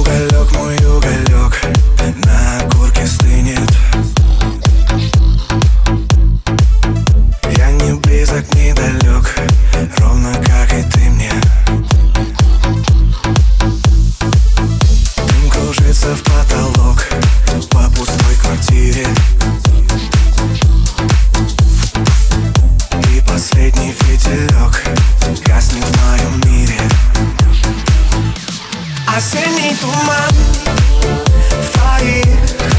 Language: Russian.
уголек, мой уголек на окурке стынет. Я не близок, не далек, ровно как и ты мне. Дым кружится в потолок по пустой квартире. И последний фитилек гаснет в моем мире. Осенний туман в твоих